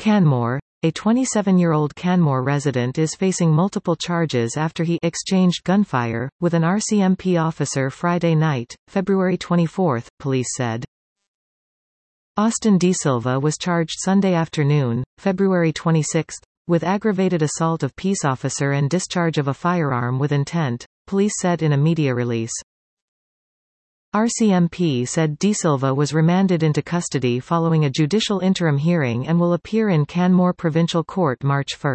Canmore. A 27-year-old Canmore resident is facing multiple charges after he exchanged gunfire with an RCMP officer Friday night, February 24, police said. Austin D. Silva was charged Sunday afternoon, February 26, with aggravated assault of peace officer and discharge of a firearm with intent, police said in a media release. RCMP said D. Silva was remanded into custody following a judicial interim hearing and will appear in Canmore Provincial Court March 1.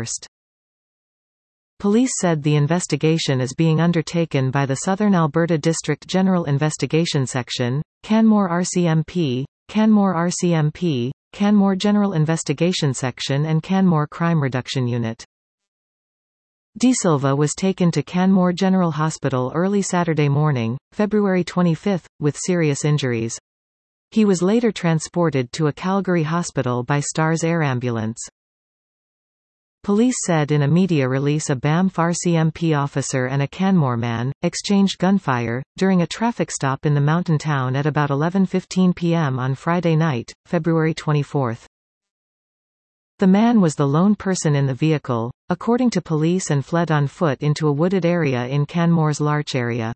Police said the investigation is being undertaken by the Southern Alberta District General Investigation Section, Canmore RCMP, Canmore RCMP, Canmore General Investigation Section and Canmore Crime Reduction Unit. D. Silva was taken to Canmore General Hospital early Saturday morning, February 25, with serious injuries. He was later transported to a Calgary hospital by Stars Air Ambulance. Police said in a media release a Banff RCMP officer and a Canmore man exchanged gunfire during a traffic stop in the mountain town at about 11:15 p.m. on Friday night, February 24. The man was the lone person in the vehicle, according to police, and fled on foot into a wooded area in Canmore's Larch area.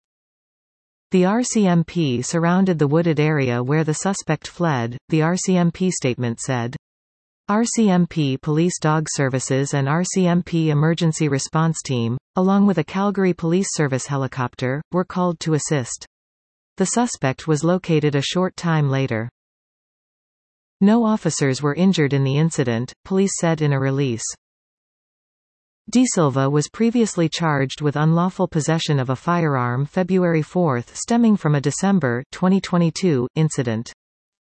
The RCMP surrounded the wooded area where the suspect fled, the RCMP statement said. RCMP Police Dog Services and RCMP Emergency Response Team, along with a Calgary Police Service helicopter, were called to assist. The suspect was located a short time later. No officers were injured in the incident, police said in a release. D. Silva was previously charged with unlawful possession of a firearm February 4 stemming from a December 2022 incident.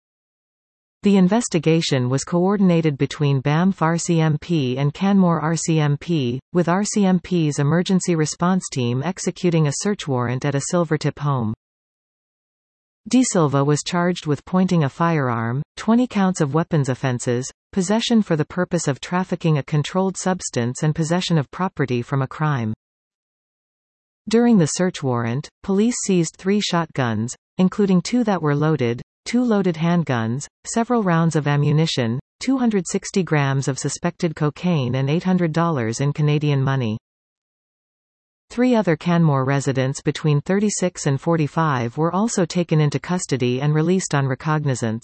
The investigation was coordinated between Banff RCMP and Canmore RCMP, with RCMP's Emergency Response Team executing a search warrant at a Silvertip home. D. Silva was charged with pointing a firearm, 20 counts of weapons offences, possession for the purpose of trafficking a controlled substance and possession of property from a crime. During the search warrant, police seized 3 shotguns, including 2 that were loaded, 2 loaded handguns, several rounds of ammunition, 260 grams of suspected cocaine and $800 in Canadian money. 3 other Canmore residents between 36 and 45 were also taken into custody and released on recognizance.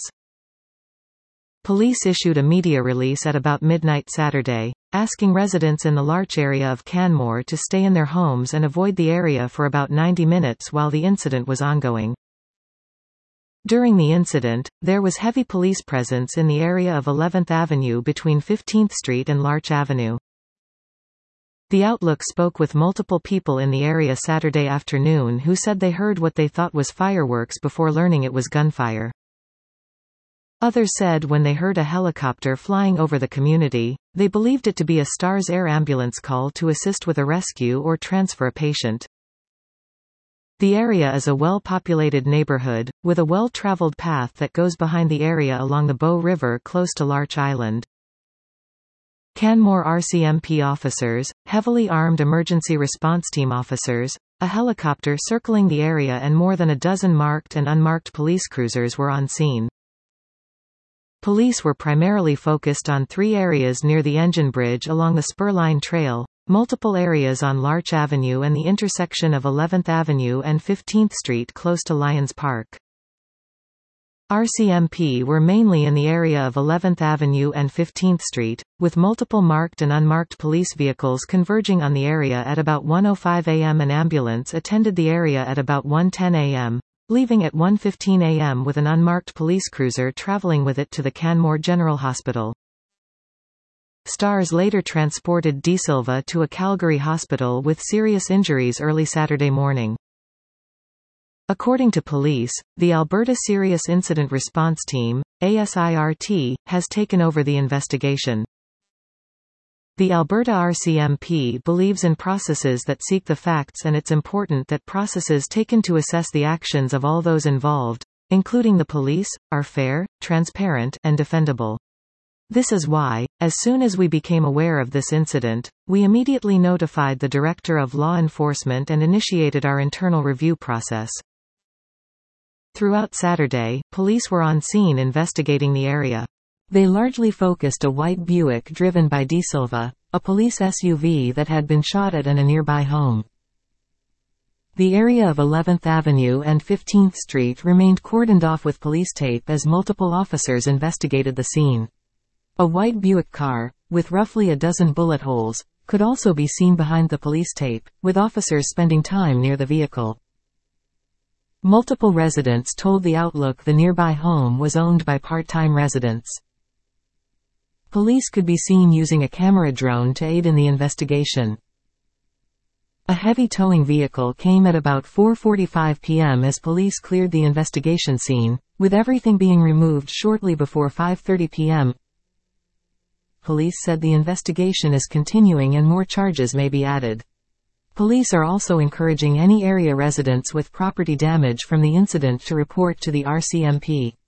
Police issued a media release at about midnight Saturday, asking residents in the Larch area of Canmore to stay in their homes and avoid the area for about 90 minutes while the incident was ongoing. During the incident, there was heavy police presence in the area of 11th Avenue between 15th Street and Larch Avenue. The Outlook spoke with multiple people in the area Saturday afternoon who said they heard what they thought was fireworks before learning it was gunfire. Others said when they heard a helicopter flying over the community, they believed it to be a Stars Air Ambulance call to assist with a rescue or transfer a patient. The area is a well-populated neighborhood, with a well-traveled path that goes behind the area along the Bow River close to Larch Island. Canmore RCMP officers, heavily armed emergency response team officers, a helicopter circling the area and more than a dozen marked and unmarked police cruisers were on scene. Police were primarily focused on 3 areas near the engine bridge along the Spurline Trail, multiple areas on Larch Avenue and the intersection of 11th Avenue and 15th Street close to Lions Park. RCMP were mainly in the area of 11th Avenue and 15th Street, with multiple marked and unmarked police vehicles converging on the area at about 1:05 a.m. An ambulance attended the area at about 1:10 a.m., leaving at 1:15 a.m. with an unmarked police cruiser traveling with it to the Canmore General Hospital. Stars later transported D. Silva to a Calgary hospital with serious injuries early Saturday morning. According to police, the Alberta Serious Incident Response Team, ASIRT, has taken over the investigation. The Alberta RCMP believes in processes that seek the facts, and it's important that processes taken to assess the actions of all those involved, including the police, are fair, transparent, and defendable. This is why, as soon as we became aware of this incident, we immediately notified the Director of Law Enforcement and initiated our internal review process. Throughout Saturday, police were on scene investigating the area. They largely focused a white Buick driven by De Silva, a police SUV that had been shot at in a nearby home. The area of 11th Avenue and 15th Street remained cordoned off with police tape as multiple officers investigated the scene. A white Buick car, with roughly a dozen bullet holes, could also be seen behind the police tape, with officers spending time near the vehicle. Multiple residents told The Outlook the nearby home was owned by part-time residents. Police could be seen using a camera drone to aid in the investigation. A heavy towing vehicle came at about 4:45 p.m. as police cleared the investigation scene, with everything being removed shortly before 5:30 p.m. Police said the investigation is continuing and more charges may be added. Police are also encouraging any area residents with property damage from the incident to report to the RCMP.